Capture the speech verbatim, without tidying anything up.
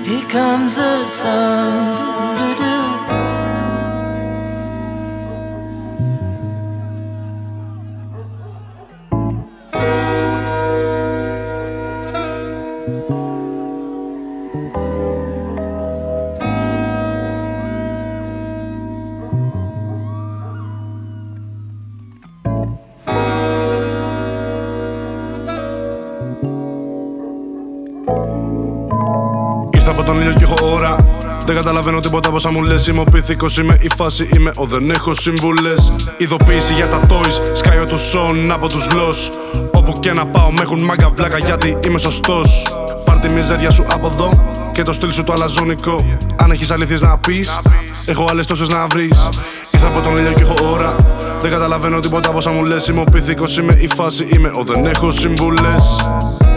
Here comes the sun. Do-do-do-do. Ήρθα από τον ήλιο κι έχω ώρα. Δεν καταλαβαίνω τίποτα από όσα μου λες. Είμαι ο πίθηκος, είμαι η φάση, είμαι ο δεν έχω συμβουλές. Ειδοποίηση για τα toys, σκάιο του σον από τους γλώσς. Όπου και να πάω με έχουν μάγκα βλάκα γιατί είμαι σωστός. Πάρ' τη μιζέρια σου από εδώ και το στυλ σου το αλαζονικό. Αν έχεις αλήθειες να πεις, έχω άλλες τόσες να βρεις. Ήρθα από τον ήλιο κι έχω ώρα. Δεν καταλαβαίνω τίποτα από όσα μου λες. Είμαι ο πίθηκος, είμαι η φάση, είμαι ο δεν έχω συμβουλές.